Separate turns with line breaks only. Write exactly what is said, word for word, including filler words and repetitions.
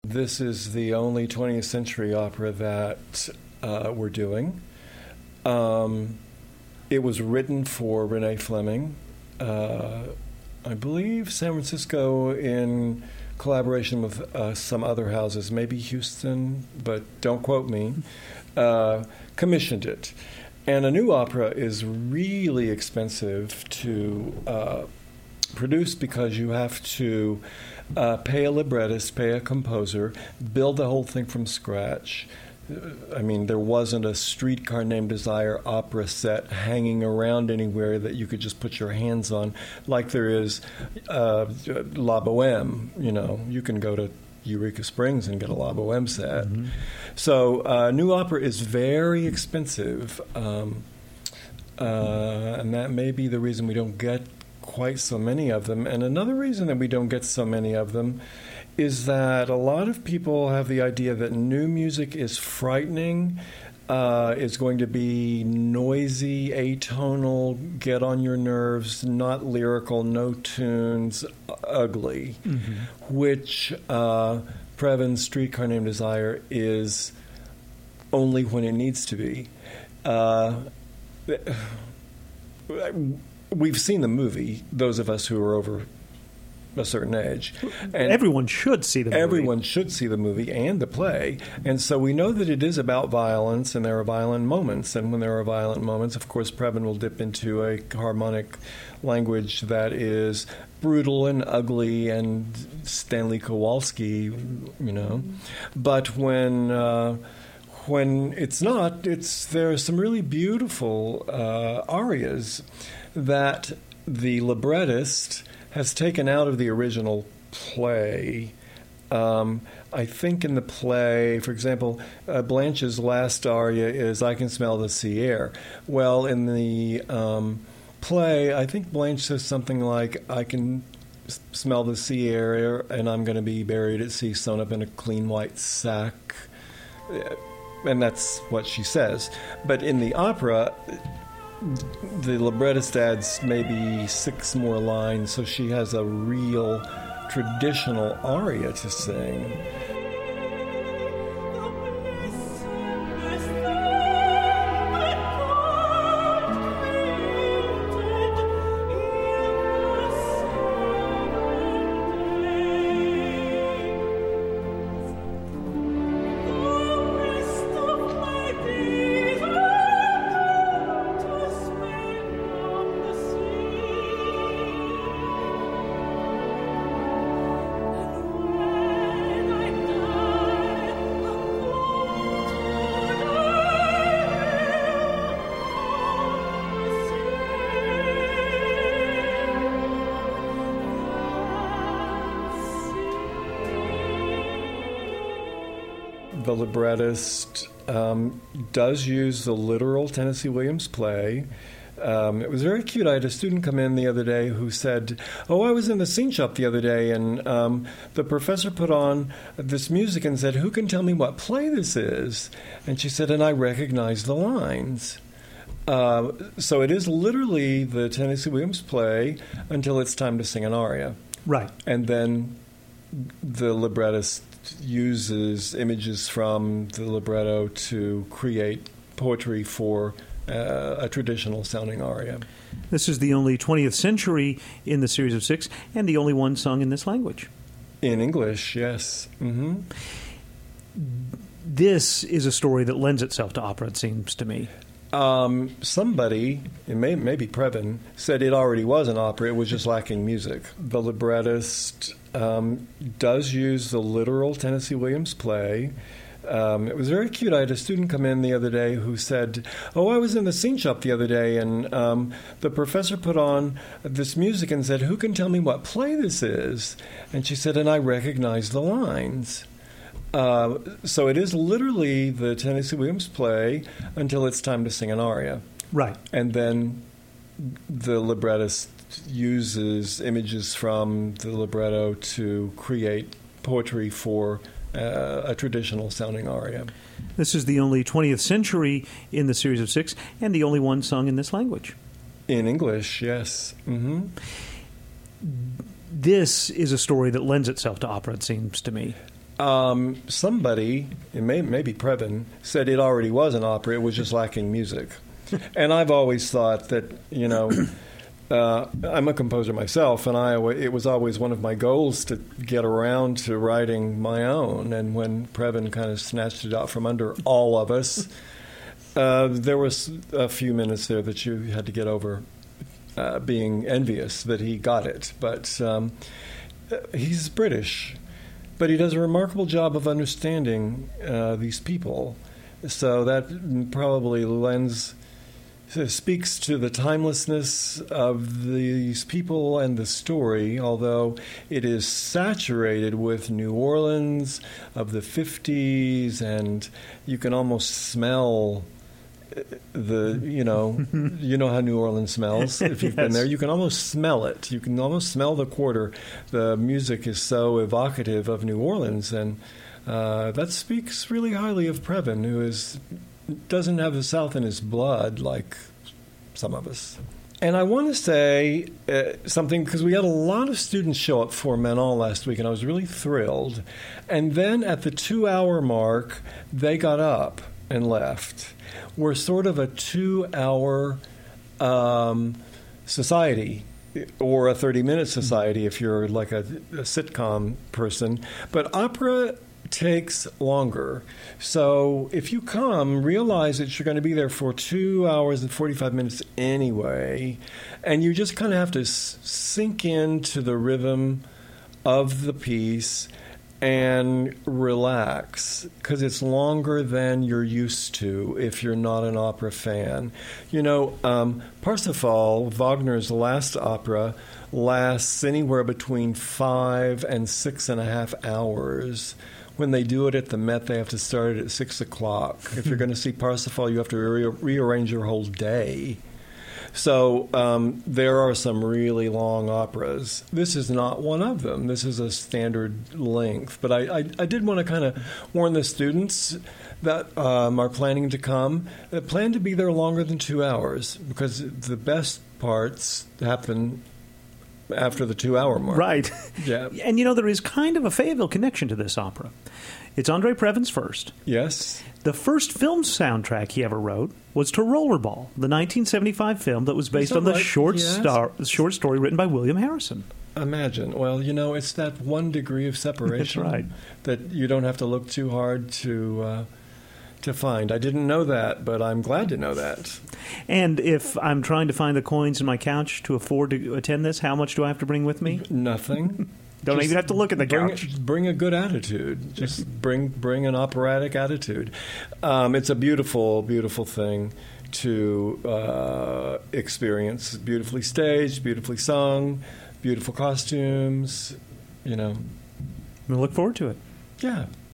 this is the only twentieth century opera that uh, we're doing. Um, it was written for Renee Fleming, uh, I believe San Francisco in collaboration with uh, some other houses, maybe Houston, but don't quote me, uh, commissioned it. And a new opera is really expensive to uh, produce because you have to uh, pay a librettist, pay a composer, build the whole thing from scratch. I mean, there wasn't a Streetcar Named Desire opera set hanging around anywhere that you could just put your hands on, like there is uh, La Boheme. You know, you can go to Eureka Springs and get a La Boheme set. Mm-hmm. So uh, new opera is very expensive, um, uh, and that may be the reason we don't get quite so many of them. And another reason that we don't get so many of them is that a lot of people have the idea that new music is frightening, uh, is going to be noisy, atonal, get on your nerves, not lyrical, no tunes, ugly, mm-hmm. which uh, Previn's Streetcar Named Desire is only when it needs to be. Uh, we've seen the movie, those of us who are over a certain age.
And everyone should see the movie.
Everyone should see the movie and the play. And so we know that it is about violence, and there are violent moments. And when there are violent moments, of course, Previn will dip into a harmonic language that is brutal and ugly and Stanley Kowalski, you know. But when uh, when it's not, it's there are some really beautiful uh, arias that the librettist has taken out of the original play. Um, I think in the play, for example, uh, Blanche's last aria is "I Can Smell the Sea Air." Well, in the um, play, I think Blanche says something like, "I can s- smell the sea air, and I'm going to be buried at sea, sewn up in a clean white sack." And that's what she says. But in the opera, the librettist adds maybe six more lines, so she has a real traditional aria to sing. The librettist um, does use the literal Tennessee Williams play. Um, it was very cute. I had a student come in the other day who said, "Oh, I was in the scene shop the other day, and um, the professor put on this music and said, 'Who can tell me what play this is?' And she said, 'And I recognized the lines.'" Uh, so it is literally the Tennessee Williams play until it's time to sing an aria.
Right.
And then the librettist uses images from the libretto to create poetry for uh, a traditional sounding aria.
This is the only twentieth century in the series of six, and the only one sung in this language.
In English, yes. Mm-hmm.
This is a story that lends itself to opera, it seems to me.
Um, somebody, it may, maybe Previn, said it already was an opera, it was just lacking music. The librettist um, does use the literal Tennessee Williams play. Um, it was very cute. I had a student come in the other day who said, "Oh, I was in the scene shop the other day, and um, the professor put on this music and said, 'Who can tell me what play this is?' And she said, 'And I recognized the lines.'" Uh, so it is literally the Tennessee Williams play until it's time to sing an aria.
Right.
And then the librettist uses images from the libretto to create poetry for uh, a traditional sounding aria.
This is the only twentieth century in the series of six, and the only one sung in this language.
In English, yes. Mm-hmm.
This is a story that lends itself to opera, it seems to me.
um, somebody, it may, maybe Previn, said it already was an opera. It was just lacking music. And I've always thought that, you know, uh, I'm a composer myself, and I it was always one of my goals to get around to writing my own. And when Previn kind of snatched it out from under all of us, uh, there was a few minutes there that you had to get over uh, being envious that he got it. But um, he's British, but he does a remarkable job of understanding uh, these people. So that probably lends... speaks to the timelessness of these people and the story, although it is saturated with New Orleans of the fifties, and you can almost smell the, you know, you know how New Orleans smells if you've
Yes.
been there. You can almost smell it. You can almost smell the quarter. The music is so evocative of New Orleans, and uh, that speaks really highly of Previn, who is... doesn't have the South in his blood like some of us. And I want to say uh, something, because we had a lot of students show up for Manon last week, and I was really thrilled. And then at the two-hour mark, they got up and left. We're sort of a two-hour um, society, or a thirty-minute society if you're like a, a sitcom person. But opera takes longer. So if you come, realize that you're going to be there for two hours and forty-five minutes anyway, and you just kind of have to s- sink into the rhythm of the piece and relax, because it's longer than you're used to if you're not an opera fan. You know, um, Parsifal, Wagner's last opera, lasts anywhere between five and six and a half hours. When they do it at the Met, they have to start it at six o'clock. If you're going to see Parsifal, you have to re- rearrange your whole day. So um, there are some really long operas. This is not one of them. This is a standard length. But I, I, I did want to kind of warn the students that um, are planning to come, that plan to be there longer than two hours, because the best parts happen after the two-hour mark.
Right.
Yeah.
And, you know, there is kind of a Fayetteville connection to this opera. It's Andre Previn's first.
Yes.
The first film soundtrack he ever wrote was to Rollerball, the nineteen seventy-five film that was based
that
on the
right?
short,
Yes.
star, short story written by William Harrison.
Imagine. Well, you know, it's that one degree of separation
That's right.
that you don't have to look too hard to uh, to find. I didn't know that, but I'm glad to know that.
And if I'm trying to find the coins in my couch to afford to attend this, how much do I have to bring with me?
Nothing.
Don't
Just
even have to look at the
bring,
couch.
Bring a good attitude. Just bring bring an operatic attitude. Um, it's a beautiful, beautiful thing to uh, experience. Beautifully staged, beautifully sung, beautiful costumes. You know.
We look forward to it.
Yeah.